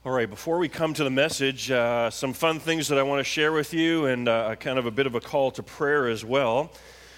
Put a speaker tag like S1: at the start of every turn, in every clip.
S1: All right, before we come to the message, some fun things that I want to share with you and kind of a bit of a call to prayer as well.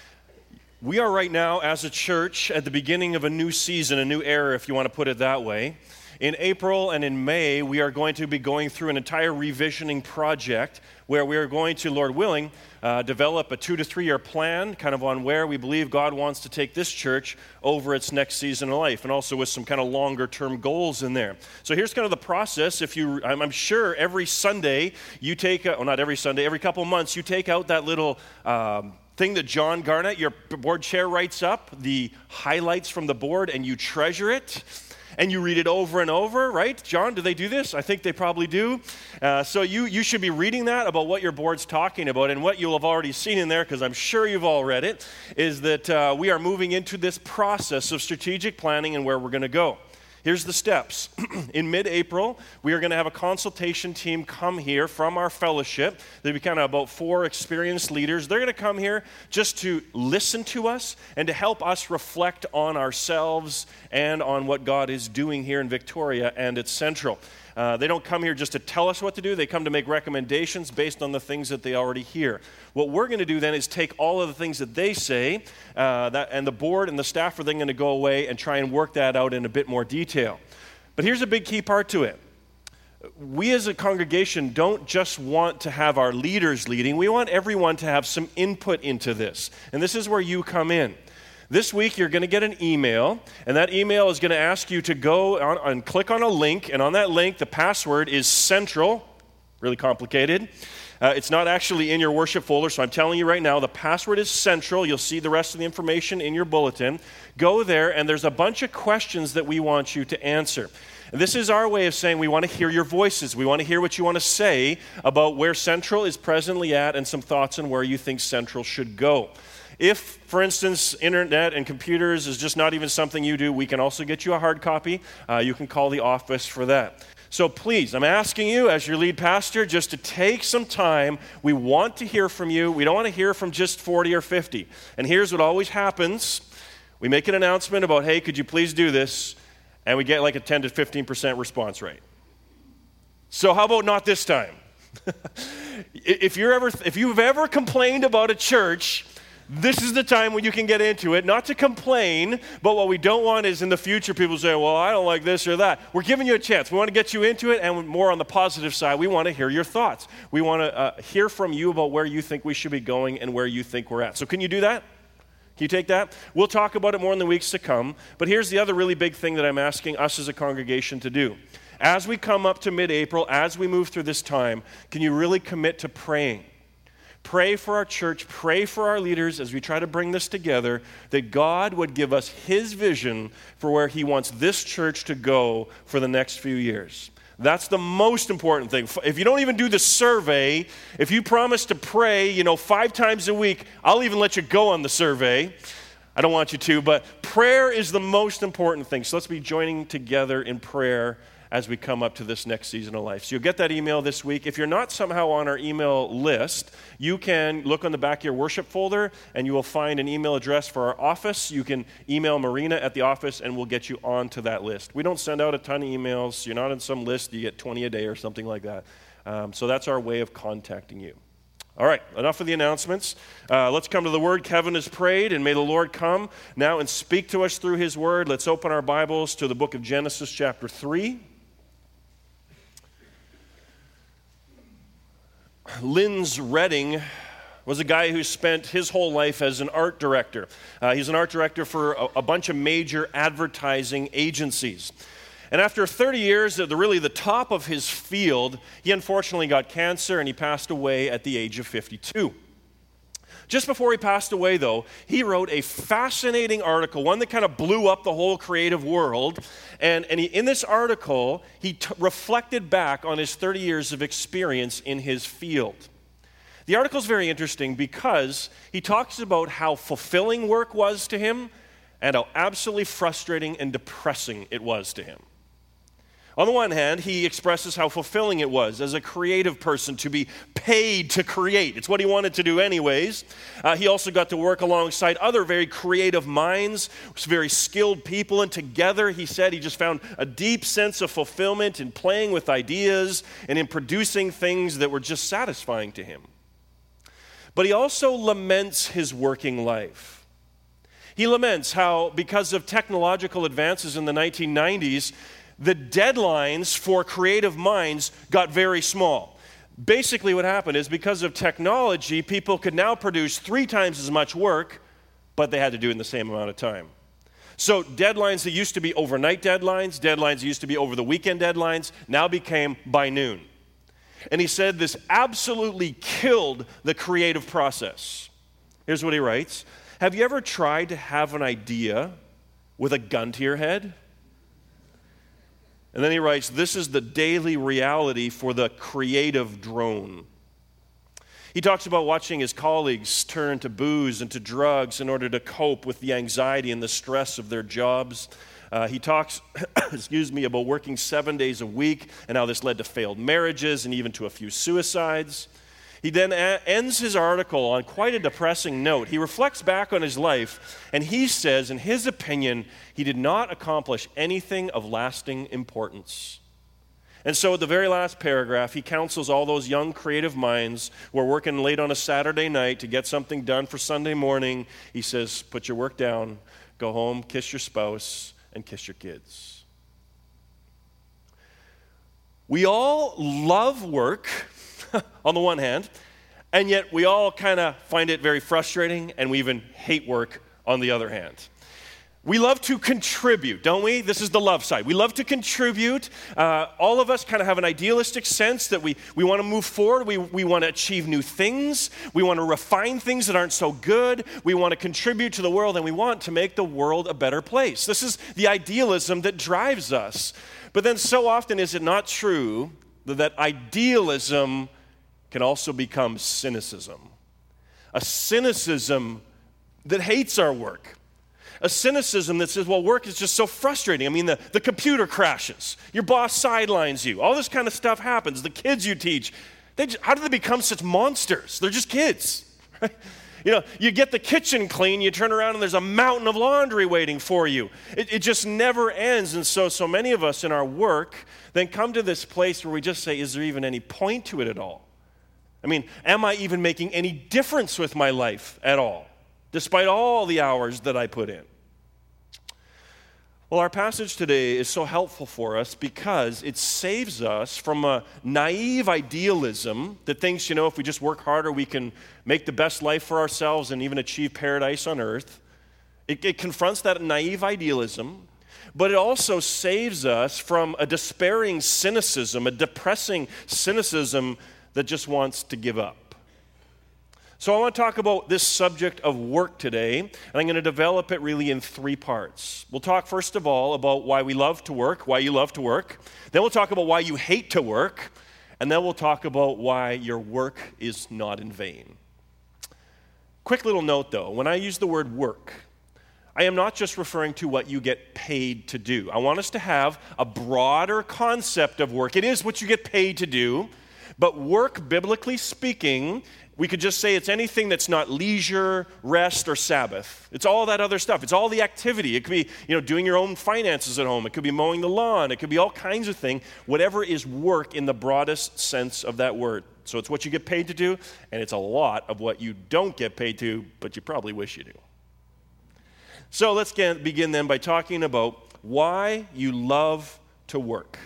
S1: We are right now, as a church, at the beginning of a new season, a new era, if you want to put it that way. In April and in May, we are going to be going through an entire revisioning project where we are going to, Lord willing, develop a 2 to 3 year plan kind of on where we believe God wants to take this church over its next season of life, and also with some kind of longer term goals in there. So here's kind of the process. I'm sure every Sunday you take, not every Sunday, every couple months you take out that little thing that John Garnett, your board chair, writes up, the highlights from the board, and you treasure it. And you read it over and over, right? John, do they do this? I think they probably do. So you should be reading that about what your board's talking about. And what you'll have already seen in there, because I'm sure you've all read it, is that we are moving into this process of strategic planning and where we're going to go. Here's the steps. In mid-April, we are going to have a consultation team come here from our fellowship. There'll be kind of about 4 experienced leaders. They're going to come here just to listen to us and to help us reflect on ourselves and on what God is doing here in Victoria and at Central. They don't come here just to tell us what to do. They come to make recommendations based on the things that they already hear. What we're going to do then is take all of the things that they say, and the board and the staff are then going to go away and try and work that out in a bit more detail. But here's a big key part to it. We as a congregation don't just want to have our leaders leading. We want everyone to have some input into this. And this is where you come in. This week, you're going to get an email, and that email is going to ask you to go on and click on a link, and on that link, the password is Central, really complicated. It's not actually in your worship folder, so I'm telling you right now, the password is Central. You'll see the rest of the information in your bulletin. Go there, and there's a bunch of questions that we want you to answer. And this is our way of saying we want to hear your voices. We want to hear what you want to say about where Central is presently at and some thoughts on where you think Central should go. If, for instance, internet and computers is just not even something you do, we can also get you a hard copy. You can call the office for that. So please, I'm asking you as your lead pastor just to take some time. We want to hear from you. We don't want to hear from just 40 or 50. And here's what always happens. We make an announcement about, hey, could you please do this? And we get like a 10 to 15% response rate. So how about not this time? If you've ever complained about a church, this is the time when you can get into it, not to complain, but what we don't want is in the future people say, well, I don't like this or that. We're giving you a chance. We want to get you into it, and more on the positive side, we want to hear your thoughts. We want to hear from you about where you think we should be going and where you think we're at. So can you do that? Can you take that? We'll talk about it more in the weeks to come, but here's the other really big thing that I'm asking us as a congregation to do. As we come up to mid-April, as we move through this time, can you really commit to praying? Pray for our church, pray for our leaders as we try to bring this together, that God would give us His vision for where He wants this church to go for the next few years. That's the most important thing. If you don't even do the survey, if you promise to pray, 5 times a week, I'll even let you go on the survey. I don't want you to, but prayer is the most important thing. So let's be joining together in prayer as we come up to this next season of life. So you'll get that email this week. If you're not somehow on our email list, you can look on the back of your worship folder and you will find an email address for our office. You can email Marina at the office and we'll get you onto that list. We don't send out a ton of emails. You're not on some list. You get 20 a day or something like that. So that's our way of contacting you. All right, enough of the announcements. Let's come to the Word. Kevin has prayed, and may the Lord come now and speak to us through His Word. Let's open our Bibles to the book of Genesis chapter 3. Linz Redding was a guy who spent his whole life as an art director. He's an art director for a bunch of major advertising agencies. And after 30 years at the top of his field, he unfortunately got cancer and he passed away at the age of 52. Just before he passed away, though, he wrote a fascinating article, one that kind of blew up the whole creative world. And in this article, he reflected back on his 30 years of experience in his field. The article is very interesting because he talks about how fulfilling work was to him and how absolutely frustrating and depressing it was to him. On the one hand, he expresses how fulfilling it was as a creative person to be paid to create. It's what he wanted to do anyways. He also got to work alongside other very creative minds, very skilled people, and together, he said, he just found a deep sense of fulfillment in playing with ideas and in producing things that were just satisfying to him. But he also laments his working life. He laments how, because of technological advances in the 1990s, the deadlines for creative minds got very small. Basically what happened is because of technology, people could now produce 3 times as much work, but they had to do it in the same amount of time. So deadlines that used to be overnight deadlines that used to be over the weekend deadlines, now became by noon. And he said this absolutely killed the creative process. Here's what he writes. Have you ever tried to have an idea with a gun to your head? And then he writes, this is the daily reality for the creative drone. He talks about watching his colleagues turn to booze and to drugs in order to cope with the anxiety and the stress of their jobs. He talks, about working 7 days a week and how this led to failed marriages and even to a few suicides. He then ends his article on quite a depressing note. He reflects back on his life, and he says, in his opinion, he did not accomplish anything of lasting importance. And so at the very last paragraph, he counsels all those young creative minds who are working late on a Saturday night to get something done for Sunday morning. He says, put your work down, go home, kiss your spouse, and kiss your kids. We all love work, on the one hand, and yet we all kind of find it very frustrating, and we even hate work on the other hand. We love to contribute, don't we? This is the love side. We love to contribute. All of us kind of have an idealistic sense that we want to move forward. We want to achieve new things. We want to refine things that aren't so good. We want to contribute to the world, and we want to make the world a better place. This is the idealism that drives us. But then so often is it not true that idealism can also become cynicism. A cynicism that hates our work. A cynicism that says, well, work is just so frustrating. I mean, the computer crashes. Your boss sidelines you. All this kind of stuff happens. The kids you teach, how do they become such monsters? They're just kids, right? You know, you get the kitchen clean, you turn around and there's a mountain of laundry waiting for you. It just never ends. And so many of us in our work then come to this place where we just say, is there even any point to it at all? I mean, am I even making any difference with my life at all, despite all the hours that I put in? Well, our passage today is so helpful for us because it saves us from a naive idealism that thinks, if we just work harder, we can make the best life for ourselves and even achieve paradise on earth. It confronts that naive idealism, but it also saves us from a despairing cynicism, a depressing cynicism that just wants to give up. So I want to talk about this subject of work today, and I'm going to develop it really in 3 parts. We'll talk first of all about why we love to work, why you love to work. Then we'll talk about why you hate to work, and then we'll talk about why your work is not in vain. Quick little note though, when I use the word work, I am not just referring to what you get paid to do. I want us to have a broader concept of work. It is what you get paid to do, but work, biblically speaking, we could just say it's anything that's not leisure, rest, or Sabbath. It's all that other stuff. It's all the activity. It could be, doing your own finances at home. It could be mowing the lawn. It could be all kinds of things. Whatever is work in the broadest sense of that word. So it's what you get paid to do, and it's a lot of what you don't get paid to, but you probably wish you do. So let's begin then by talking about why you love to work.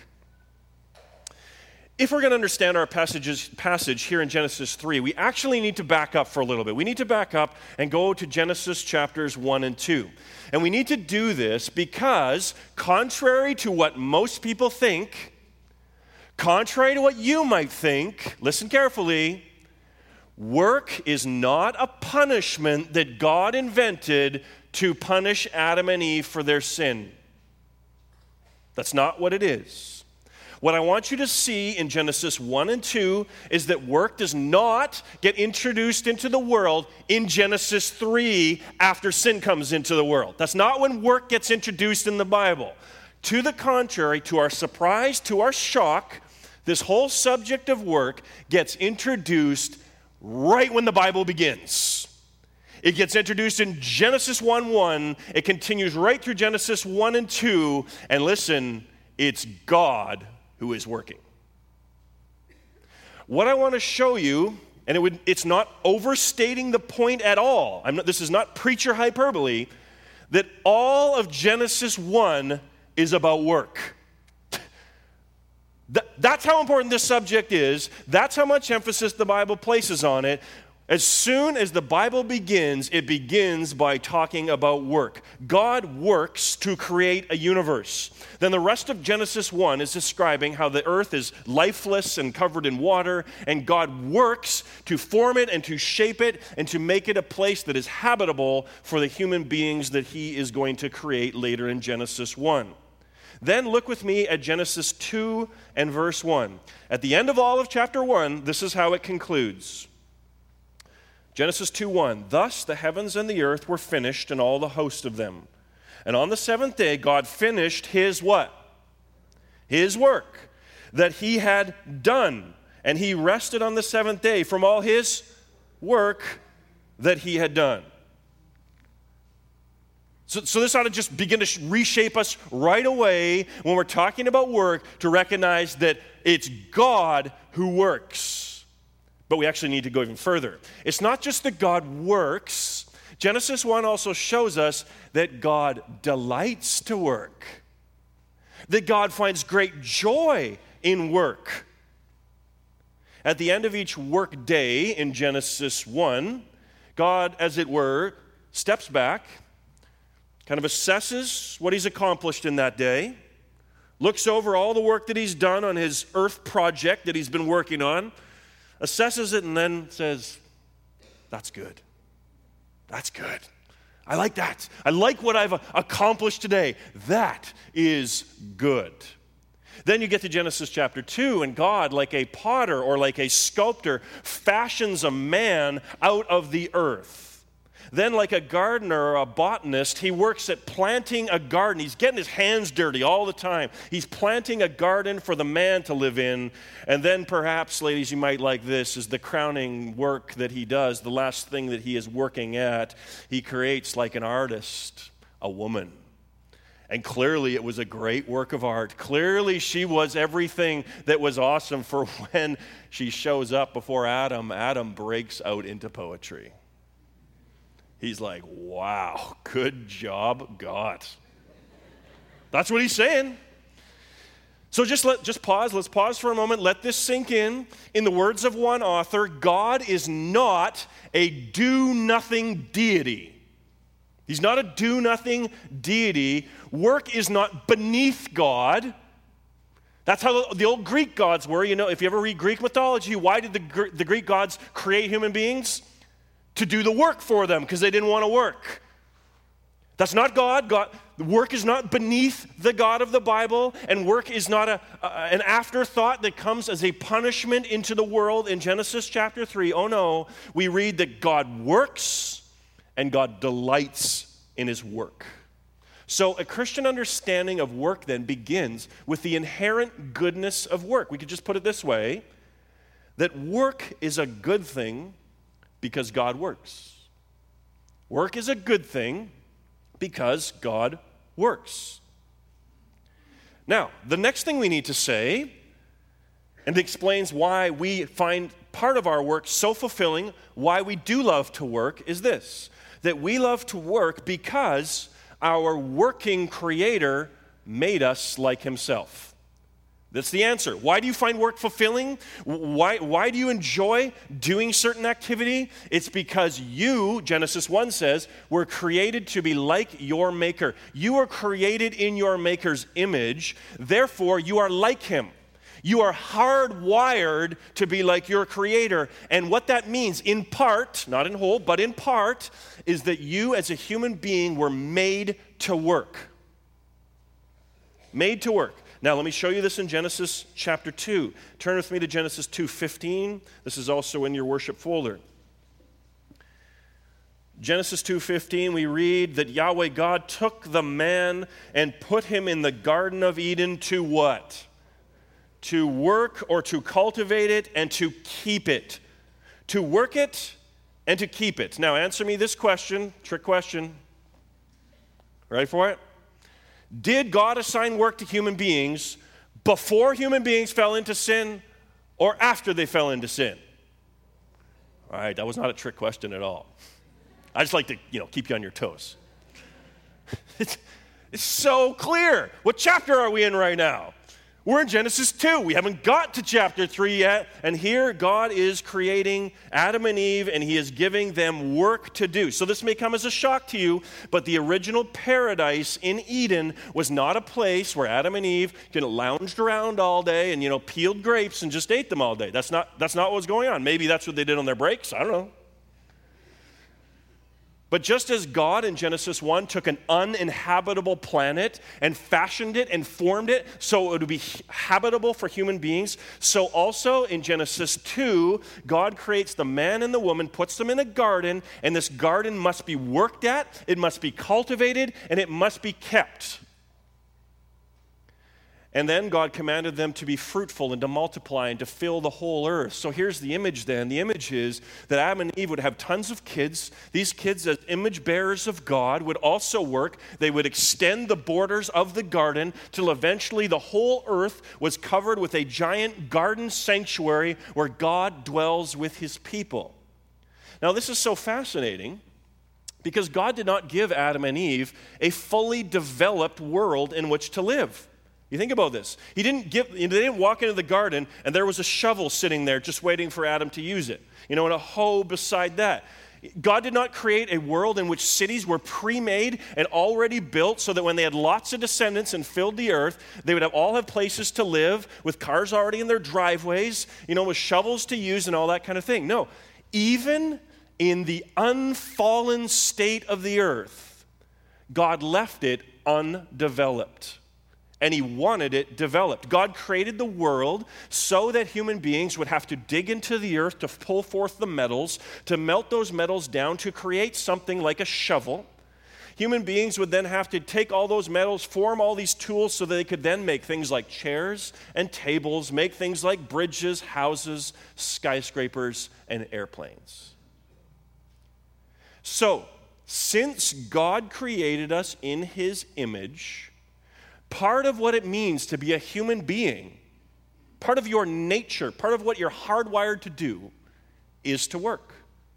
S1: If we're going to understand our passage here in Genesis 3, we actually need to back up for a little bit. We need to back up and go to Genesis chapters 1 and 2. And we need to do this because, contrary to what most people think, contrary to what you might think, listen carefully, work is not a punishment that God invented to punish Adam and Eve for their sin. That's not what it is. What I want you to see in Genesis 1 and 2 is that work does not get introduced into the world in Genesis 3 after sin comes into the world. That's not when work gets introduced in the Bible. To the contrary, to our surprise, to our shock, this whole subject of work gets introduced right when the Bible begins. It gets introduced in Genesis 1:1. It continues right through Genesis 1 and 2. And listen, it's God who is working. What I want to show you, and it's not overstating the point at all. This is not preacher hyperbole, that all of Genesis 1 is about work. That's how important this subject is. That's how much emphasis the Bible places on it. As soon as the Bible begins, it begins by talking about work. God works to create a universe. Then the rest of Genesis 1 is describing how the earth is lifeless and covered in water, and God works to form it and to shape it and to make it a place that is habitable for the human beings that he is going to create later in Genesis 1. Then look with me at Genesis 2 and verse 1. At the end of all of chapter 1, this is how it concludes. Genesis 2:1, thus the heavens and the earth were finished and all the host of them. And on the seventh day, God finished his what? His work that he had done. And he rested on the seventh day from all his work that he had done. So this ought to just begin to reshape us right away when we're talking about work, to recognize that it's God who works. But we actually need to go even further. It's not just that God works. Genesis 1 also shows us that God delights to work, that God finds great joy in work. At the end of each work day in Genesis 1, God, as it were, steps back, kind of assesses what he's accomplished in that day, looks over all the work that he's done on his earth project that he's been working on, assesses it, and then says, that's good. That's good. I like that. I like what I've accomplished today. That is good. Then you get to Genesis chapter 2, and God, like a potter or like a sculptor, fashions a man out of the earth. Then, like a gardener or a botanist, he works at planting a garden. He's getting his hands dirty all the time. He's planting a garden for the man to live in. And then perhaps, ladies, you might like this, is the crowning work that he does, the last thing that he is working at. He creates, like an artist, a woman. And clearly it was a great work of art. Clearly she was everything that was awesome, for when she shows up before Adam, Adam breaks out into poetry. He's like, wow, good job, God. That's what he's saying. So just pause. Let's pause for a moment. Let this sink in. In the words of one author, God is not a do-nothing deity. He's not a do-nothing deity. Work is not beneath God. That's how the old Greek gods were. You know, if you ever read Greek mythology, why did the Greek gods create human beings? To do the work for them, because they didn't want to work. That's not God. Work is not beneath the God of the Bible, and work is not an afterthought that comes as a punishment into the world in Genesis chapter 3. Oh no, we read that God works and God delights in his work. So a Christian understanding of work then begins with the inherent goodness of work. We could just put it this way, that work is a good thing because God works. Work is a good thing because God works. Now, the next thing we need to say, and it explains why we find part of our work so fulfilling, why we do love to work, is this: that we love to work because our working Creator made us like himself. That's the answer. Why do you find work fulfilling? Why do you enjoy doing certain activity? It's because you, Genesis 1 says, were created to be like your Maker. You are created in your Maker's image. Therefore, you are like him. You are hardwired to be like your Creator. And what that means, in part, not in whole, but in part, is that you as a human being were made to work. Made to work. Now, let me show you this in Genesis chapter 2. Turn with me to Genesis 2:15. This is also in your worship folder. Genesis 2:15, we read that Yahweh God took the man and put him in the Garden of Eden to what? To work or to cultivate it and to keep it. To work it and to keep it. Now answer me this question, trick question. Ready for it? Did God assign work to human beings before human beings fell into sin or after they fell into sin? All right, that was not a trick question at all. I just like to, keep you on your toes. It's so clear. What chapter are we in right now? We're in Genesis 2. We haven't got to chapter 3 yet. And here God is creating Adam and Eve, and he is giving them work to do. So this may come as a shock to you, but the original paradise in Eden was not a place where Adam and Eve lounged around all day and, peeled grapes and just ate them all day. That's not what was going on. Maybe that's what they did on their breaks. I don't know. But just as God in Genesis 1 took an uninhabitable planet and fashioned it and formed it so it would be habitable for human beings, so also in Genesis 2, God creates the man and the woman, puts them in a garden, and this garden must be worked at, it must be cultivated, and it must be kept. And then God commanded them to be fruitful and to multiply and to fill the whole earth. So here's the image then. The image is that Adam and Eve would have tons of kids. These kids, as image bearers of God, would also work. They would extend the borders of the garden till eventually the whole earth was covered with a giant garden sanctuary where God dwells with his people. Now this is so fascinating because God did not give Adam and Eve a fully developed world in which to live. You think about this. They didn't walk into the garden and there was a shovel sitting there just waiting for Adam to use it. And a hoe beside that. God did not create a world in which cities were pre-made and already built so that when they had lots of descendants and filled the earth, they would all have places to live with cars already in their driveways, with shovels to use and all that kind of thing. No, even in the unfallen state of the earth, God left it undeveloped. And he wanted it developed. God created the world so that human beings would have to dig into the earth to pull forth the metals, to melt those metals down to create something like a shovel. Human beings would then have to take all those metals, form all these tools so that they could then make things like chairs and tables, make things like bridges, houses, skyscrapers, and airplanes. So, since God created us in his image, part of what it means to be a human being, part of your nature, part of what you're hardwired to do, is to work.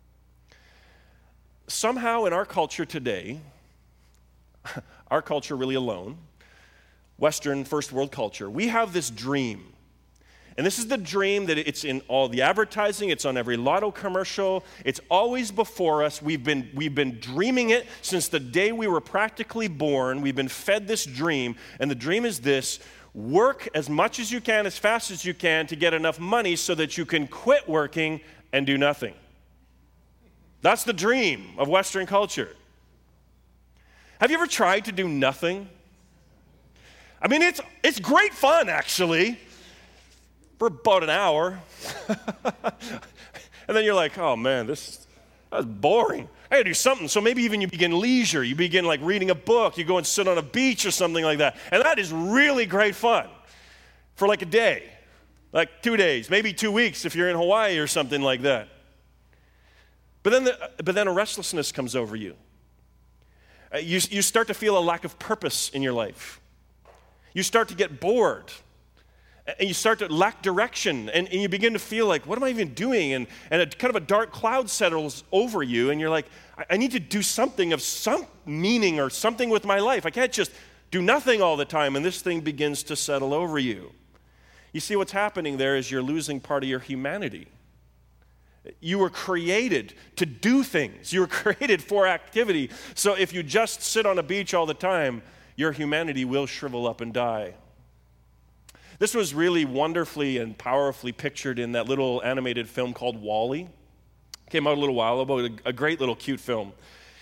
S1: Somehow in our culture today, our culture really alone, Western first world culture, we have this dream. And this is the dream that it's in all the advertising, it's on every lotto commercial, it's always before us. We've been dreaming it since the day we were practically born. We've been fed this dream, and the dream is this: work as much as you can, as fast as you can to get enough money so that you can quit working and do nothing. That's the dream of Western culture. Have you ever tried to do nothing? I mean, it's great fun, actually. For about an hour. And then you're like, oh man, that's boring. I gotta do something. So maybe even you begin leisure. You begin like reading a book. You go and sit on a beach or something like that. And that is really great fun for like a day, like 2 days, maybe 2 weeks if you're in Hawaii or something like that. But then a restlessness comes over you. You start to feel a lack of purpose in your life. You start to get bored. And you start to lack direction, and you begin to feel like, what am I even doing? And a kind of a dark cloud settles over you, and you're like, I need to do something of some meaning or something with my life. I can't just do nothing all the time, and this thing begins to settle over you. You see, what's happening there is you're losing part of your humanity. You were created to do things. You were created for activity. So if you just sit on a beach all the time, your humanity will shrivel up and die. This was really wonderfully and powerfully pictured in that little animated film called WALL-E. Came out a little while ago, a great little cute film.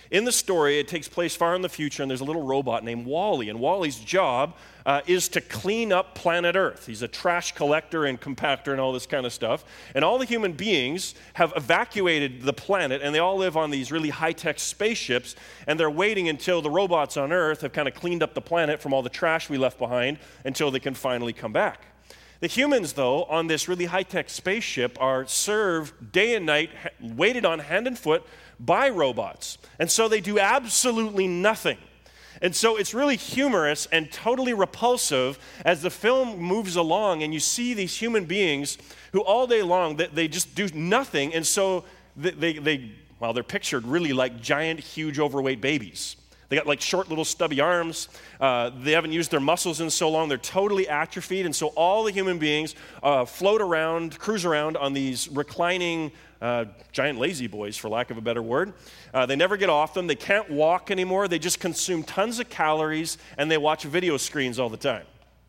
S1: In the story, it takes place far in the future, and there's a little robot named Wall-E. And Wall-E's job is to clean up planet Earth. He's a trash collector and compactor and all this kind of stuff. And all the human beings have evacuated the planet, and they all live on these really high-tech spaceships, and they're waiting until the robots on Earth have kind of cleaned up the planet from all the trash we left behind until they can finally come back. The humans, though, on this really high-tech spaceship are served day and night, waited on hand and foot by robots. And so they do absolutely nothing. And so it's really humorous and totally repulsive as the film moves along and you see these human beings who all day long, they just do nothing. And so they're pictured really like giant, huge, overweight babies. They got like short little stubby arms. They haven't used their muscles in so long. They're totally atrophied. And so all the human beings float around, cruise around on these reclining giant lazy boys, for lack of a better word. They never get off them. They can't walk anymore. They just consume tons of calories, and they watch video screens all the time.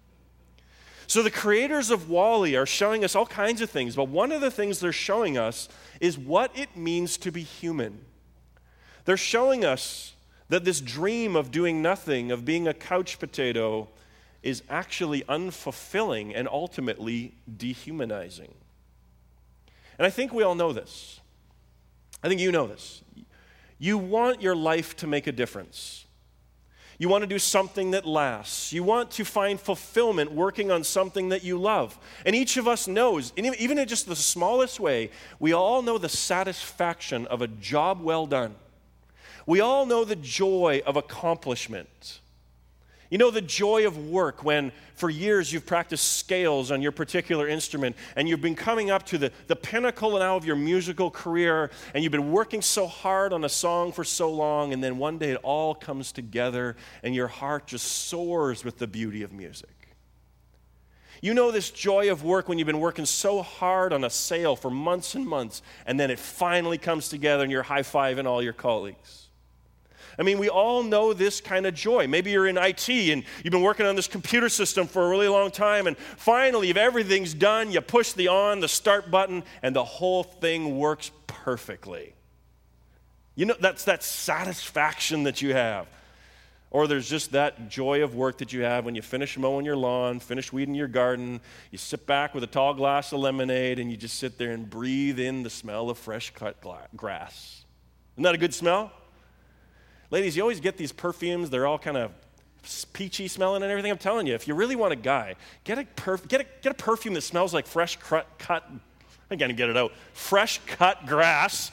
S1: So the creators of Wall-E are showing us all kinds of things, but one of the things they're showing us is what it means to be human. They're showing us that this dream of doing nothing, of being a couch potato, is actually unfulfilling and ultimately dehumanizing. And I think we all know this. I think you know this. You want your life to make a difference. You want to do something that lasts. You want to find fulfillment working on something that you love. And each of us knows, even in just the smallest way, we all know the satisfaction of a job well done. We all know the joy of accomplishment. You know the joy of work when for years you've practiced scales on your particular instrument and you've been coming up to the pinnacle now of your musical career and you've been working so hard on a song for so long, and then one day it all comes together and your heart just soars with the beauty of music. You know this joy of work when you've been working so hard on a sale for months and months, and then it finally comes together and you're high-fiving all your colleagues. I mean, we all know this kind of joy. Maybe you're in IT and you've been working on this computer system for a really long time, and finally, if everything's done, you push the start button, and the whole thing works perfectly. You know, that's that satisfaction that you have. Or there's just that joy of work that you have when you finish mowing your lawn, finish weeding your garden, you sit back with a tall glass of lemonade, and you just sit there and breathe in the smell of fresh cut grass. Isn't that a good smell? Ladies, you always get these perfumes. They're all kind of peachy smelling and everything. I'm telling you, if you really want a guy, get a perfume that smells like fresh cut. I can't get it out. Fresh cut grass.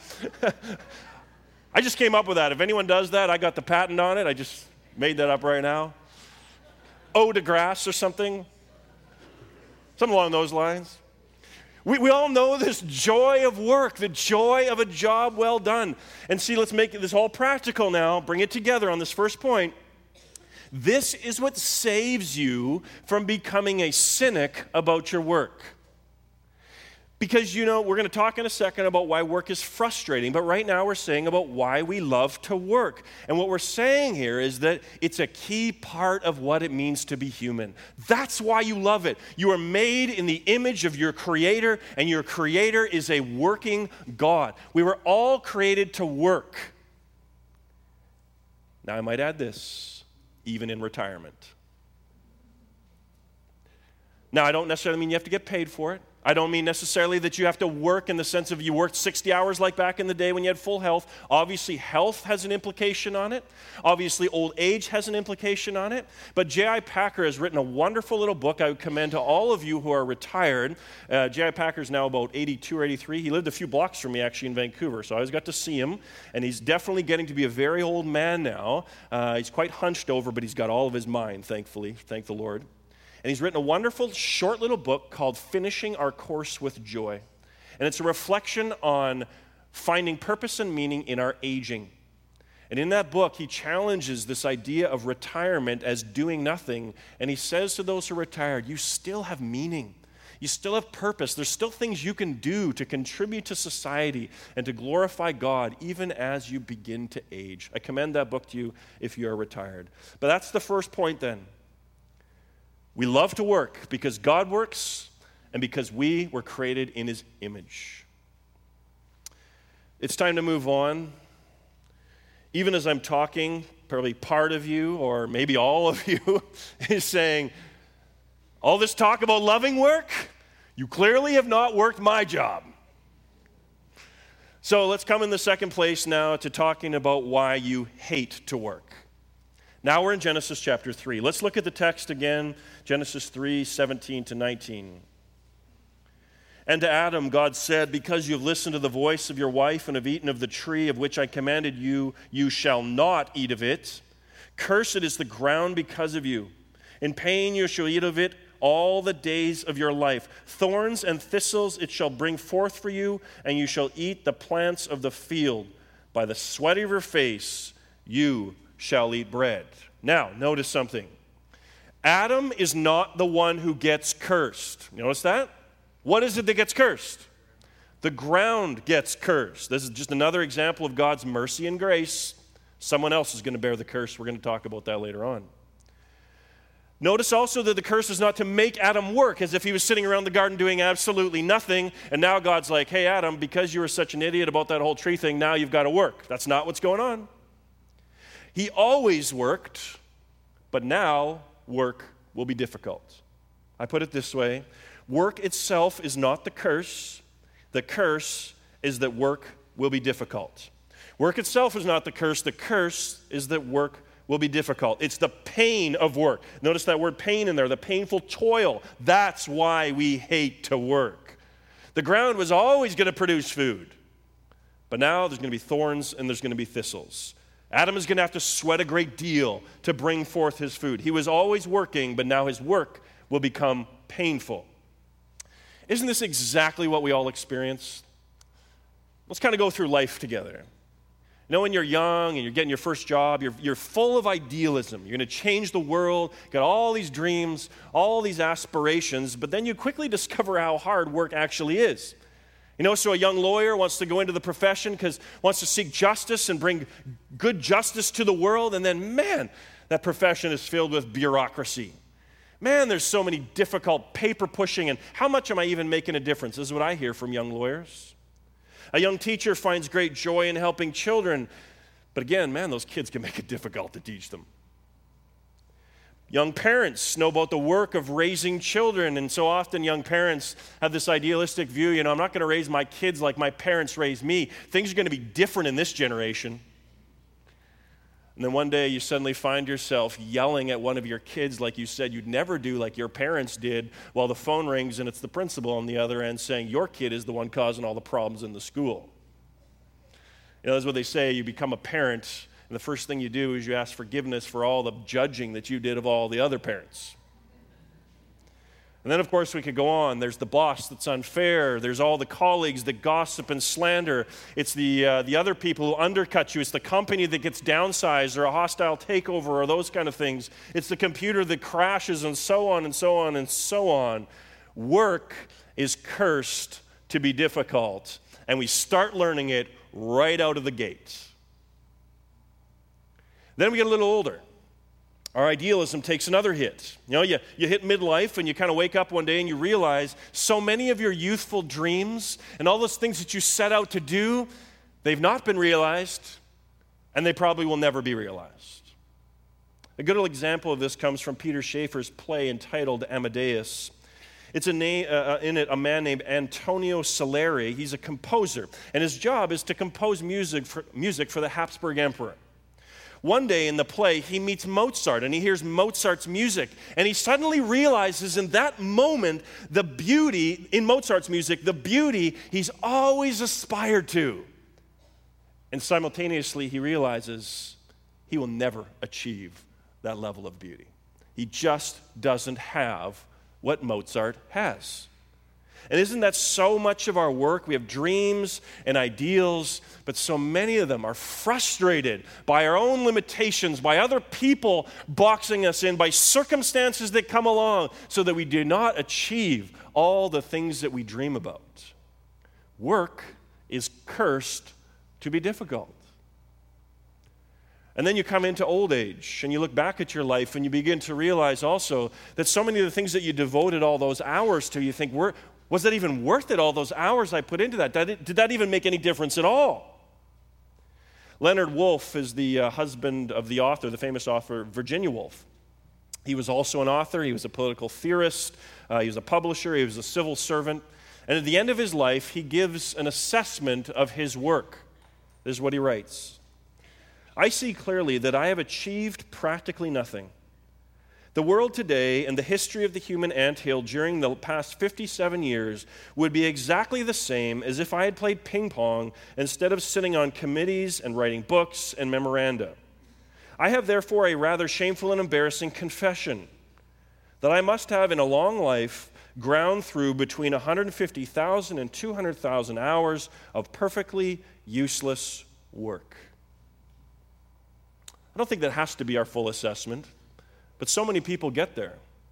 S1: I just came up with that. If anyone does that, I got the patent on it. I just made that up right now. Eau de grass or something. Something along those lines. We all know this joy of work, the joy of a job well done. And see, let's make this all practical now, bring it together on this first point. This is what saves you from becoming a cynic about your work. Because, you know, we're going to talk in a second about why work is frustrating, but right now we're saying about why we love to work. And what we're saying here is that it's a key part of what it means to be human. That's why you love it. You are made in the image of your Creator, and your Creator is a working God. We were all created to work. Now, I might add this, even in retirement. Now, I don't necessarily mean you have to get paid for it. I don't mean necessarily that you have to work in the sense of you worked 60 hours like back in the day when you had full health. Obviously, health has an implication on it. Obviously, old age has an implication on it. But J.I. Packer has written a wonderful little book I would commend to all of you who are retired. J.I. Packer is now about 82 or 83. He lived a few blocks from me, actually, in Vancouver, so I always got to see him. And he's definitely getting to be a very old man now. He's quite hunched over, but he's got all of his mind, thankfully. Thank the Lord. And he's written a wonderful short little book called Finishing Our Course with Joy. And it's a reflection on finding purpose and meaning in our aging. And in that book, he challenges this idea of retirement as doing nothing. And he says to those who are retired, you still have meaning. You still have purpose. There's still things you can do to contribute to society and to glorify God even as you begin to age. I commend that book to you if you are retired. But that's the first point then. We love to work because God works and because we were created in His image. It's time to move on. even as I'm talking, probably part of you, or maybe all of you, is saying, all this talk about loving work, you clearly have not worked my job. So let's come in the second place now to talking about why you hate to work. Now we're in Genesis chapter 3. Let's look at the text again, Genesis 3, 17 to 19. And to Adam, God said, because you have listened to the voice of your wife and have eaten of the tree of which I commanded you, you shall not eat of it. Cursed is the ground because of you. In pain you shall eat of it all the days of your life. Thorns and thistles it shall bring forth for you, and you shall eat the plants of the field. By the sweat of your face you shall eat bread. Now, notice something. Adam is not the one who gets cursed. You notice that? What is it that gets cursed? The ground gets cursed. This is just another example of God's mercy and grace. Someone else is going to bear the curse. We're going to talk about that later on. Notice also that the curse is not to make Adam work, as if he was sitting around the garden doing absolutely nothing, and now God's like, hey, Adam, because you were such an idiot about that whole tree thing, now you've got to work. That's not what's going on. He always worked, but now work will be difficult. I put it this way. Work itself is not the curse. The curse is that work will be difficult. Work itself is not the curse. The curse is that work will be difficult. It's the pain of work. Notice that word pain in there, the painful toil. That's why we hate to work. The ground was always going to produce food, but now there's going to be thorns and there's going to be thistles. Adam is going to have to sweat a great deal to bring forth his food. He was always working, but now his work will become painful. Isn't this exactly what we all experience? Let's kind of go through life together. You know, when you're young and you're getting your first job, you're full of idealism. You're going to change the world, got all these dreams, all these aspirations, but then you quickly discover how hard work actually is. You know, so a young lawyer wants to go into the profession because wants to seek justice and bring good justice to the world, and then, man, that profession is filled with bureaucracy. Man, there's so many difficult paper pushing, and how much am I even making a difference? This is what I hear from young lawyers. A young teacher finds great joy in helping children, but again, man, those kids can make it difficult to teach them. Young parents know about the work of raising children, and so often young parents have this idealistic view, you know, I'm not going to raise my kids like my parents raised me. Things are going to be different in this generation. And then one day you suddenly find yourself yelling at one of your kids like you said you'd never do, like your parents did, while the phone rings and it's the principal on the other end saying your kid is the one causing all the problems in the school. You know, that's what they say. You become a parent, and the first thing you do is you ask forgiveness for all the judging that you did of all the other parents. And then, of course, we could go on. There's the boss that's unfair. There's all the colleagues that gossip and slander. It's the other people who undercut you. It's the company that gets downsized or a hostile takeover or those kind of things. It's the computer that crashes and so on and so on and so on. Work is cursed to be difficult, and we start learning it right out of the gate. Then we get a little older. Our idealism takes another hit. You know, you hit midlife and you kind of wake up one day and you realize so many of your youthful dreams and all those things that you set out to do, they've not been realized, and they probably will never be realized. A good example of this comes from Peter Schaeffer's play entitled Amadeus. It's in it a man named Antonio Salieri. He's a composer, and his job is to compose music for the Habsburg Emperor. One day in the play, he meets Mozart, and he hears Mozart's music, and he suddenly realizes in that moment the beauty, in Mozart's music, the beauty he's always aspired to. And simultaneously, he realizes he will never achieve that level of beauty. He just doesn't have what Mozart has. And isn't that so much of our work? We have dreams and ideals, but so many of them are frustrated by our own limitations, by other people boxing us in, by circumstances that come along so that we do not achieve all the things that we dream about. Work is cursed to be difficult. And then you come into old age and you look back at your life and you begin to realize also that so many of the things that you devoted all those hours to, you think, was that even worth it, all those hours I put into that? Did that even make any difference at all? Leonard Woolf is the husband of the author, the famous author Virginia Woolf. He was also an author. He was a political theorist. He was a publisher. He was a civil servant. And at the end of his life, he gives an assessment of his work. This is what he writes. I see clearly that I have achieved practically nothing. The world today and the history of the human anthill during the past 57 years would be exactly the same as if I had played ping pong instead of sitting on committees and writing books and memoranda. I have therefore a rather shameful and embarrassing confession that I must have in a long life ground through between 150,000 and 200,000 hours of perfectly useless work. I don't think that has to be our full assessment. But so many people get there.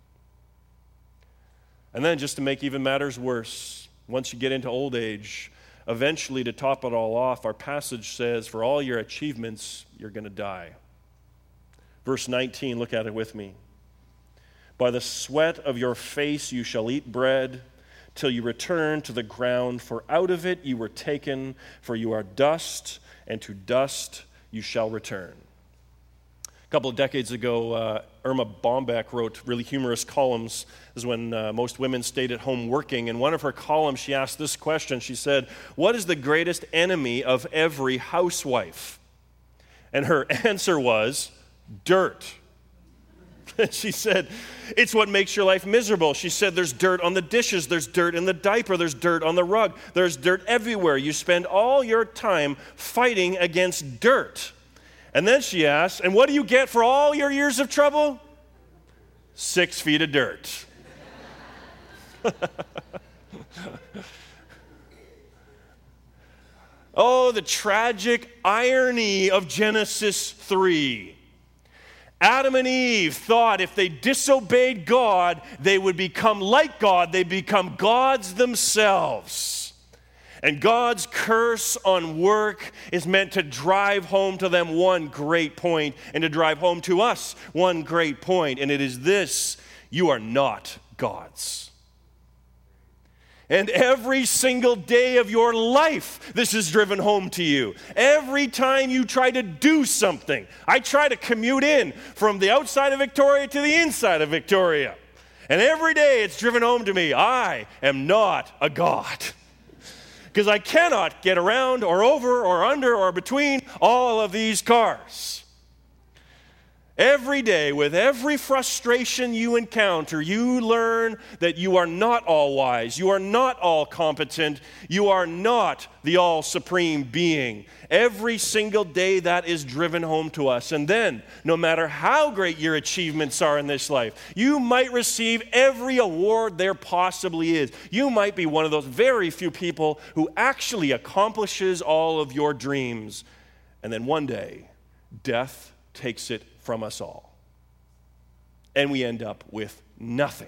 S1: And then just to make even matters worse, once you get into old age, eventually to top it all off, our passage says, for all your achievements, you're going to die. Verse 19, look at it with me. By the sweat of your face you shall eat bread till you return to the ground, for out of it you were taken, for you are dust, and to dust you shall return. A couple of decades ago, Irma Bombeck wrote really humorous columns. This is when most women stayed at home working. In one of her columns, she asked this question. She said, what is the greatest enemy of every housewife? And her answer was, dirt. And she said, it's what makes your life miserable. She said, there's dirt on the dishes, there's dirt in the diaper, there's dirt on the rug, there's dirt everywhere. You spend all your time fighting against dirt. And then she asked, and what do you get for all your years of trouble? 6 feet of dirt. Oh, the tragic irony of Genesis 3. Adam and Eve thought if they disobeyed God, they would become like God. They'd become gods themselves. And God's curse on work is meant to drive home to them one great point, and to drive home to us one great point, and it is this: you are not gods. And every single day of your life, this is driven home to you. Every time you try to do something. I try to commute in from the outside of Victoria to the inside of Victoria. And every day it's driven home to me, I am not a god. Because I cannot get around or over or under or between all of these cars. Every day, with every frustration you encounter, you learn that you are not all wise, you are not all competent, you are not the all supreme being. Every single day that is driven home to us. And then, no matter how great your achievements are in this life, you might receive every award there possibly is. You might be one of those very few people who actually accomplishes all of your dreams. And then one day, death takes it from us all. And we end up with nothing.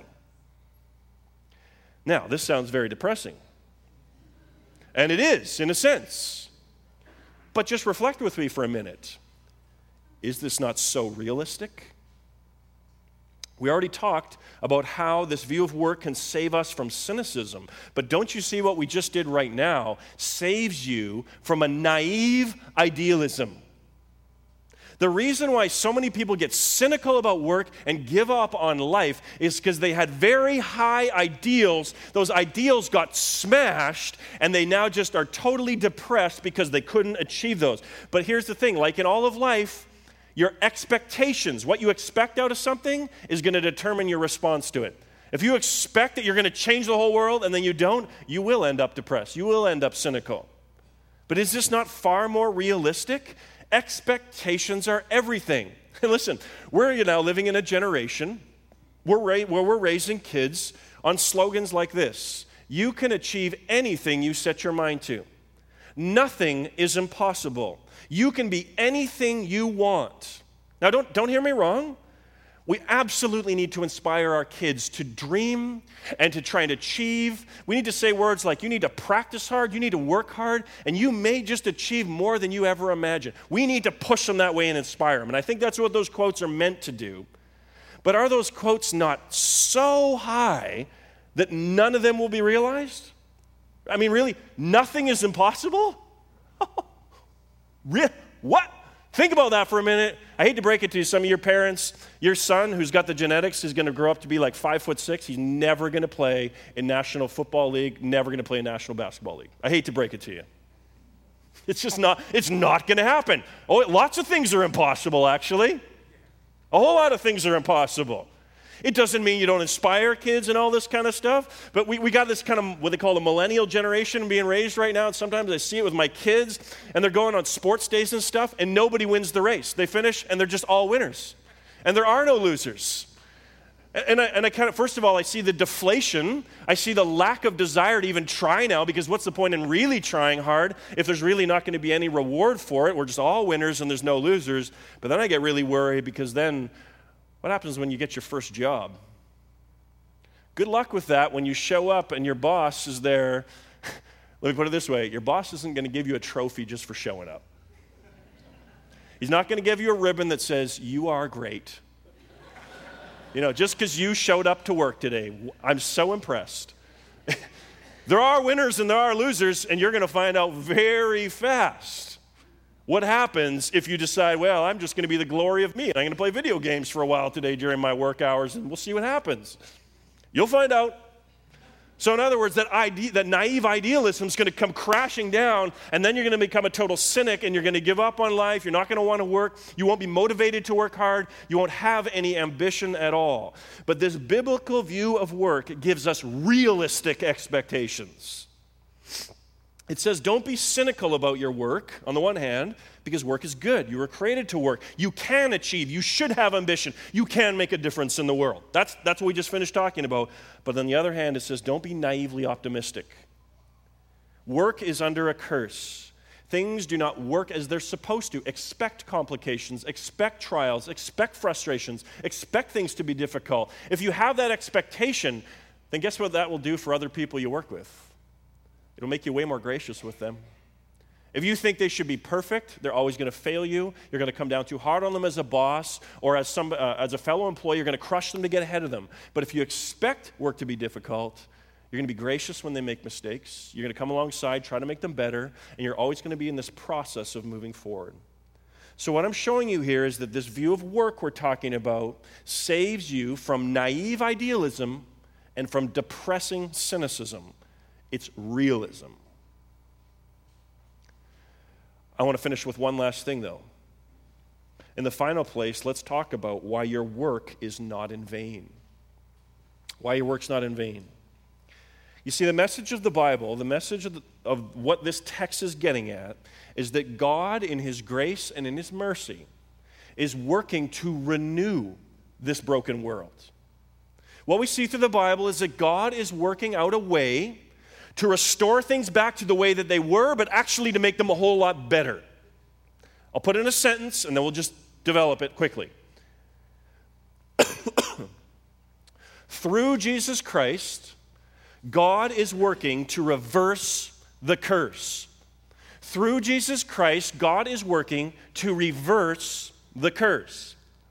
S1: Now, this sounds very depressing. And it is, in a sense. But just reflect with me for a minute. Is this not so realistic? We already talked about how this view of work can save us from cynicism. But don't you see what we just did right now saves you from a naive idealism? The reason why so many people get cynical about work and give up on life is because they had very high ideals. Those ideals got smashed, and they now just are totally depressed because they couldn't achieve those. But here's the thing, like in all of life, your expectations, what you expect out of something, is going to determine your response to it. If you expect that you're going to change the whole world and then you don't, you will end up depressed. You will end up cynical. But is this not far more realistic? Expectations are everything. And listen, we're now living in a generation where we're raising kids on slogans like this: you can achieve anything you set your mind to. Nothing is impossible. You can be anything you want. Now, don't hear me wrong. We absolutely need to inspire our kids to dream and to try and achieve. We need to say words like, you need to practice hard, you need to work hard, and you may just achieve more than you ever imagined. We need to push them that way and inspire them. And I think that's what those quotes are meant to do. But are those quotes not so high that none of them will be realized? I mean, really, nothing is impossible? What? Think about that for a minute. I hate to break it to you, some of your parents, your son who's got the genetics is going to grow up to be like 5'6". He's never going to play in National Football League, never going to play in National Basketball League. I hate to break it to you. It's just not, it's not going to happen. Oh, lots of things are impossible, actually. A whole lot of things are impossible. It doesn't mean you don't inspire kids and all this kind of stuff, but we got this kind of what they call the millennial generation being raised right now, and sometimes I see it with my kids, and they're going on sports days and stuff, and nobody wins the race. They finish, and they're just all winners. And there are no losers. And I kind of, first of all, I see the deflation. I see the lack of desire to even try now, because what's the point in really trying hard if there's really not going to be any reward for it? We're just all winners and there's no losers. But then I get really worried, because then what happens when you get your first job? Good luck with that when you show up and your boss is there. Let me put it this way. Your boss isn't going to give you a trophy just for showing up. He's not going to give you a ribbon that says, "You are great." You know, just because you showed up to work today, I'm so impressed. There are winners and there are losers, and you're going to find out very fast what happens if you decide, well, I'm just going to be the glory of me, and I'm going to play video games for a while today during my work hours, and we'll see what happens. You'll find out. So in other words, that naive idealism is going to come crashing down, and then you're going to become a total cynic, and you're going to give up on life. You're not going to want to work. You won't be motivated to work hard. You won't have any ambition at all. But this biblical view of work gives us realistic expectations. It says, don't be cynical about your work, on the one hand, because work is good. You were created to work. You can achieve. You should have ambition. You can make a difference in the world. That's what we just finished talking about. But on the other hand, it says, don't be naively optimistic. Work is under a curse. Things do not work as they're supposed to. Expect complications, expect trials, expect frustrations, expect things to be difficult. If you have that expectation, then guess what that will do for other people you work with? It'll make you way more gracious with them. If you think they should be perfect, they're always going to fail you. You're going to come down too hard on them as a boss, or as a fellow employee, you're going to crush them to get ahead of them. But if you expect work to be difficult, you're going to be gracious when they make mistakes. You're going to come alongside, try to make them better, and you're always going to be in this process of moving forward. So what I'm showing you here is that this view of work we're talking about saves you from naive idealism and from depressing cynicism. It's realism. I want to finish with one last thing, though. In the final place, let's talk about why your work is not in vain. Why your work's not in vain. You see, the message of the Bible, the message of what this text is getting at, is that God, in His grace and in His mercy, is working to renew this broken world. What we see through the Bible is that God is working out a way to restore things back to the way that they were, but actually to make them a whole lot better. I'll put it in a sentence, and then we'll just develop it quickly. Through Jesus Christ, God is working to reverse the curse. Through Jesus Christ, God is working to reverse the curse.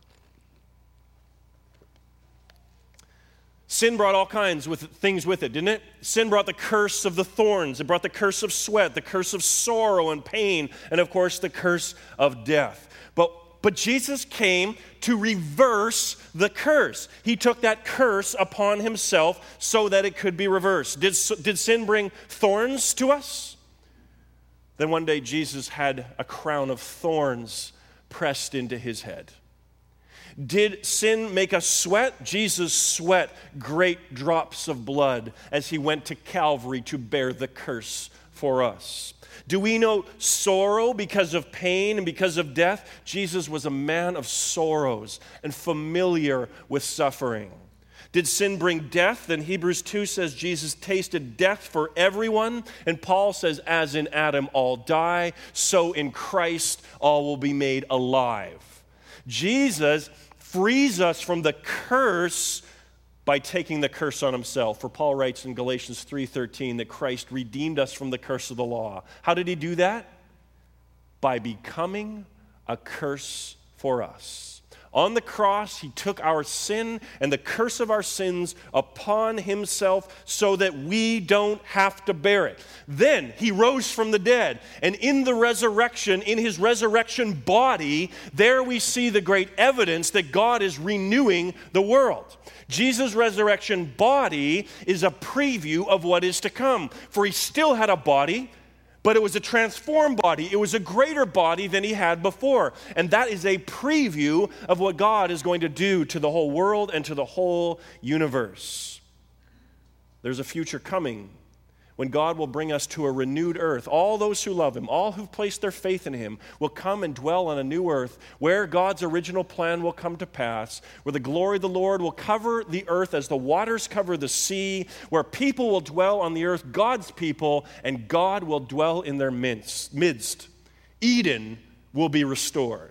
S1: Sin brought all kinds of things with it, didn't it? Sin brought the curse of the thorns. It brought the curse of sweat, the curse of sorrow and pain, and of course the curse of death. But Jesus came to reverse the curse. He took that curse upon Himself so that it could be reversed. Did sin bring thorns to us? Then one day Jesus had a crown of thorns pressed into His head. Did sin make us sweat? Jesus sweat great drops of blood as He went to Calvary to bear the curse for us. Do we know sorrow because of pain and because of death? Jesus was a man of sorrows and familiar with suffering. Did sin bring death? Then Hebrews 2 says Jesus tasted death for everyone. And Paul says, as in Adam all die, so in Christ all will be made alive. Jesus frees us from the curse by taking the curse on Himself. For Paul writes in Galatians 3:13 that Christ redeemed us from the curse of the law. How did He do that? By becoming a curse for us. On the cross, he took our sin and the curse of our sins upon himself so that we don't have to bear it. Then he rose from the dead, and in the resurrection, in his resurrection body, there we see the great evidence that God is renewing the world. Jesus' resurrection body is a preview of what is to come, for he still had a body, but it was a transformed body. It was a greater body than he had before. And that is a preview of what God is going to do to the whole world and to the whole universe. There's a future coming when God will bring us to a renewed earth. All those who love him, all who've placed their faith in him, will come and dwell on a new earth where God's original plan will come to pass, where the glory of the Lord will cover the earth as the waters cover the sea, where people will dwell on the earth, God's people, and God will dwell in their midst. Eden will be restored.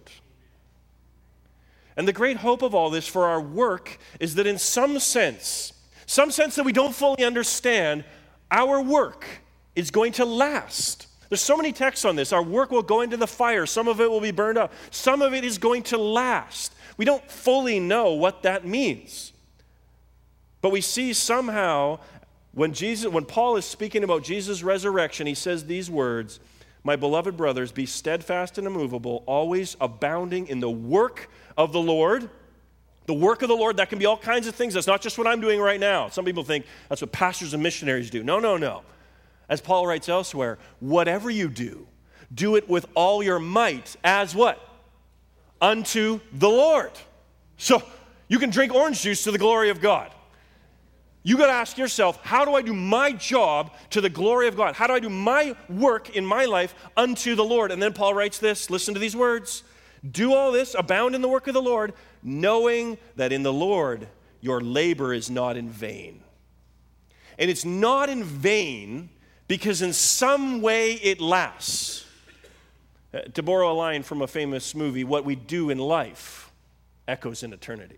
S1: And the great hope of all this for our work is that in some sense that we don't fully understand, our work is going to last. There's so many texts on this. Our work will go into the fire. Some of it will be burned up. Some of it is going to last. We don't fully know what that means. But we see somehow when Paul is speaking about Jesus' resurrection, he says these words, "My beloved brothers, be steadfast and immovable, always abounding in the work of the Lord." The work of the Lord, that can be all kinds of things. That's not just what I'm doing right now. Some people think that's what pastors and missionaries do. No. As Paul writes elsewhere, whatever you do, do it with all your might as what? Unto the Lord. So you can drink orange juice to the glory of God. You got to ask yourself, how do I do my job to the glory of God? How do I do my work in my life unto the Lord? And then Paul writes this, listen to these words. Do all this, abound in the work of the Lord, knowing that in the Lord your labor is not in vain. And it's not in vain because in some way it lasts. To borrow a line from a famous movie, what we do in life echoes in eternity.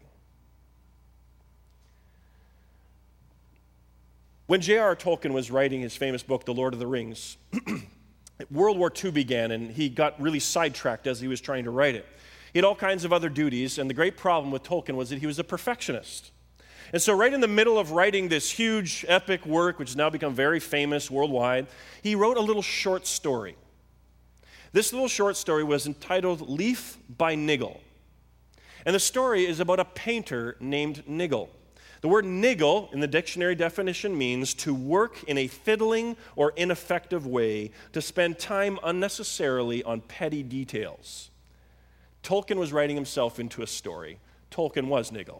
S1: When J.R.R. Tolkien was writing his famous book, The Lord of the Rings, World War II began, and he got really sidetracked as he was trying to write it. He had all kinds of other duties, and the great problem with Tolkien was that he was a perfectionist. And so right in the middle of writing this huge, epic work, which has now become very famous worldwide, he wrote a little short story. This little short story was entitled Leaf by Niggle. And the story is about a painter named Niggle. The word niggle in the dictionary definition means to work in a fiddling or ineffective way, to spend time unnecessarily on petty details. Tolkien was writing himself into a story. Tolkien was Niggle.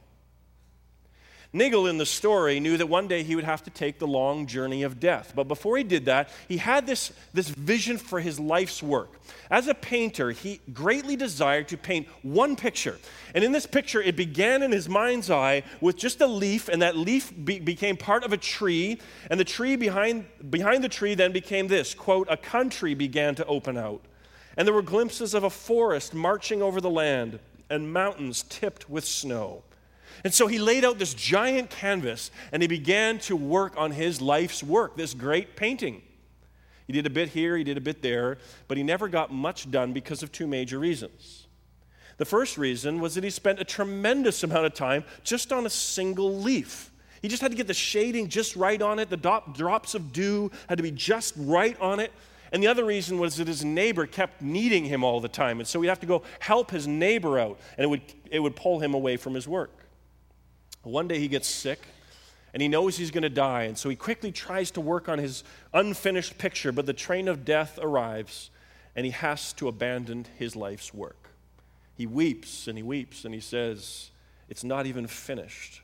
S1: Niggle in the story knew that one day he would have to take the long journey of death. But before he did that, he had this vision for his life's work. As a painter, he greatly desired to paint one picture. And in this picture, it began in his mind's eye with just a leaf, and that leaf became part of a tree. And the tree behind the tree then became this, quote, "A country began to open out. And there were glimpses of a forest marching over the land and mountains tipped with snow." And so he laid out this giant canvas, and he began to work on his life's work, this great painting. He did a bit here, he did a bit there, but he never got much done because of two major reasons. The first reason was that he spent a tremendous amount of time just on a single leaf. He just had to get the shading just right on it. The drops of dew had to be just right on it. And the other reason was that his neighbor kept needing him all the time, and so he'd have to go help his neighbor out, and it would pull him away from his work. One day he gets sick, and he knows he's going to die, and so he quickly tries to work on his unfinished picture, but the train of death arrives, and he has to abandon his life's work. He weeps, and he says, "It's not even finished."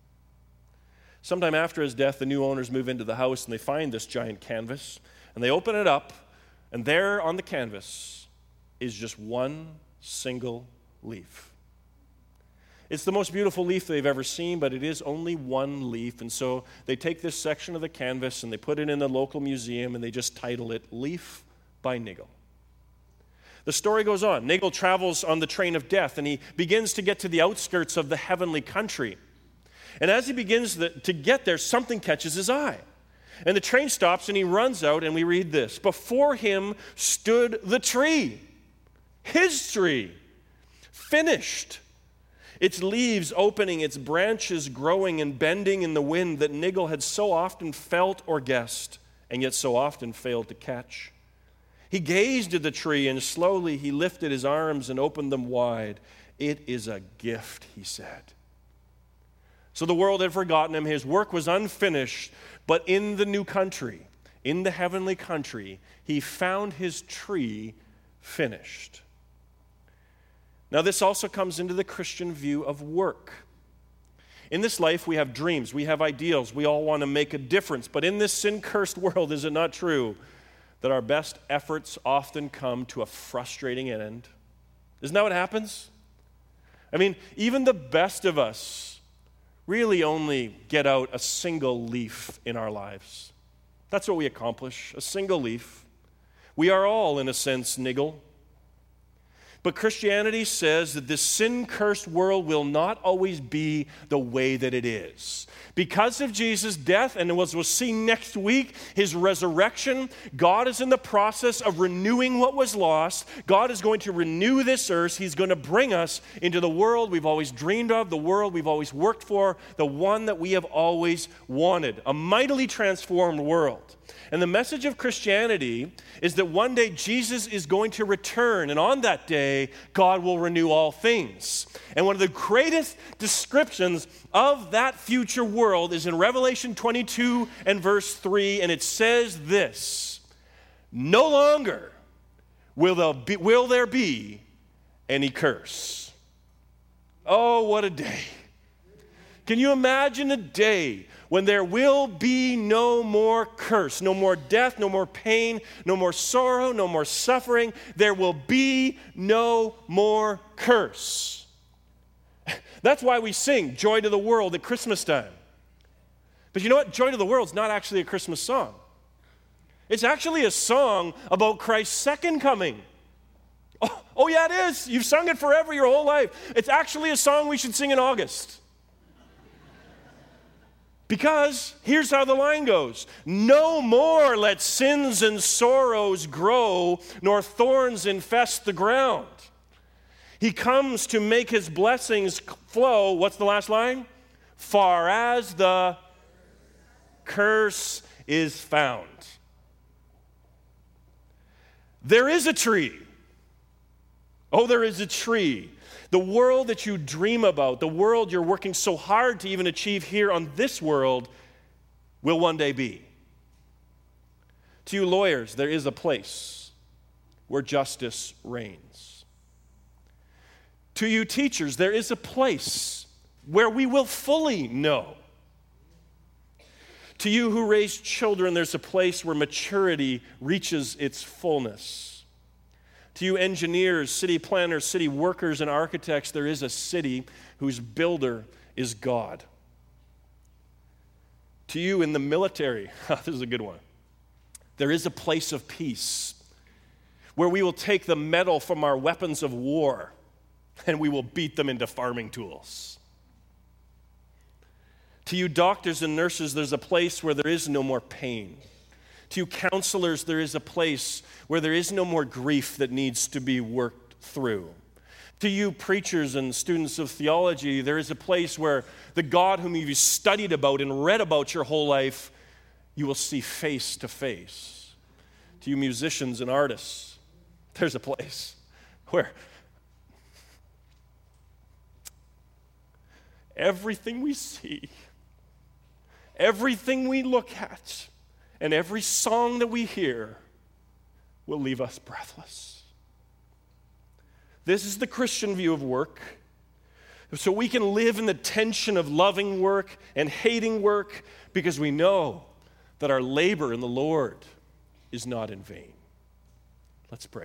S1: Sometime after his death, the new owners move into the house, and they find this giant canvas, and they open it up, and there on the canvas is just one single leaf. It's the most beautiful leaf they've ever seen, but it is only one leaf. And so they take this section of the canvas and they put it in the local museum and they just title it Leaf by Niggle. The story goes on. Niggle travels on the train of death and he begins to get to the outskirts of the heavenly country. And as he begins to get there, something catches his eye. And the train stops and he runs out and we read this. Before him stood the tree, his tree, finished. its leaves opening, its branches growing and bending in the wind that Nigel had so often felt or guessed, and yet so often failed to catch. He gazed at the tree, and slowly he lifted his arms and opened them wide. "It is a gift," he said. So the world had forgotten him. His work was unfinished, but in the new country, in the heavenly country, he found his tree finished. Now, this also comes into the Christian view of work. In this life, we have dreams, we have ideals, we all want to make a difference. But in this sin-cursed world, is it not true that our best efforts often come to a frustrating end? Isn't that what happens? I mean, even the best of us really only get out a single leaf in our lives. That's what we accomplish, a single leaf. We are all, in a sense, Nigel. But Christianity says that this sin-cursed world will not always be the way that it is. Because of Jesus' death, and as we'll see next week, his resurrection, God is in the process of renewing what was lost. God is going to renew this earth. He's going to bring us into the world we've always dreamed of, the world we've always worked for, the one that we have always wanted, a mightily transformed world. And the message of Christianity is that one day Jesus is going to return, and on that day, God will renew all things. And one of the greatest descriptions of that future world is in Revelation 22 and verse 3, and it says this: "No longer will there be any curse." Oh, what a day. Can you imagine a day when there will be no more curse, no more death, no more pain, no more sorrow, no more suffering? There will be no more curse. That's why we sing "Joy to the World" at Christmas time. But you know what? "Joy to the World" is not actually a Christmas song. It's actually a song about Christ's second coming. Oh yeah, it is. You've sung it forever, your whole life. It's actually a song we should sing in August. Because here's how the line goes: "No more let sins and sorrows grow, nor thorns infest the ground. He comes to make his blessings flow." What's the last line? "Far as the curse is found." There is a tree. Oh, there is a tree. The world that you dream about, the world you're working so hard to even achieve here on this world, will one day be. To you lawyers, there is a place where justice reigns. To you teachers, there is a place where we will fully know. To you who raise children, there's a place where maturity reaches its fullness. To you engineers, city planners, city workers, and architects, there is a city whose builder is God. To you in the military, this is a good one, there is a place of peace where we will take the metal from our weapons of war and we will beat them into farming tools. To you doctors and nurses, there's a place where there is no more pain. To you counselors, there is a place where there is no more grief that needs to be worked through. To you preachers and students of theology, there is a place where the God whom you've studied about and read about your whole life, you will see face to face. To you musicians and artists, there's a place where everything we see, everything we look at, and every song that we hear will leave us breathless. This is the Christian view of work. So we can live in the tension of loving work and hating work because we know that our labor in the Lord is not in vain. Let's pray.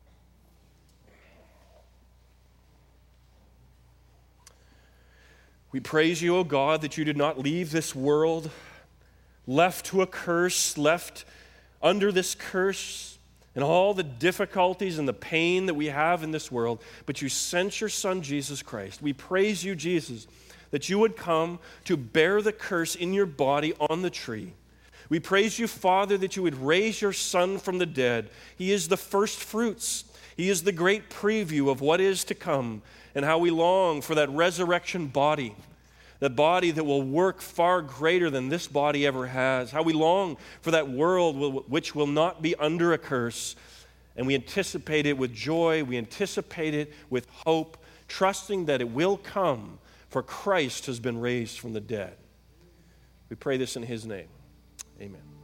S1: We praise you, O God, that you did not leave this world left to a curse, left under this curse and all the difficulties and the pain that we have in this world, but you sent your Son, Jesus Christ. We praise you, Jesus, that you would come to bear the curse in your body on the tree. We praise you, Father, that you would raise your Son from the dead. He is the first fruits. He is the great preview of what is to come, and how we long for that resurrection body, that body that will work far greater than this body ever has. How we long for that world which will not be under a curse. And we anticipate it with joy. We anticipate it with hope, trusting that it will come, for Christ has been raised from the dead. We pray this in his name. Amen.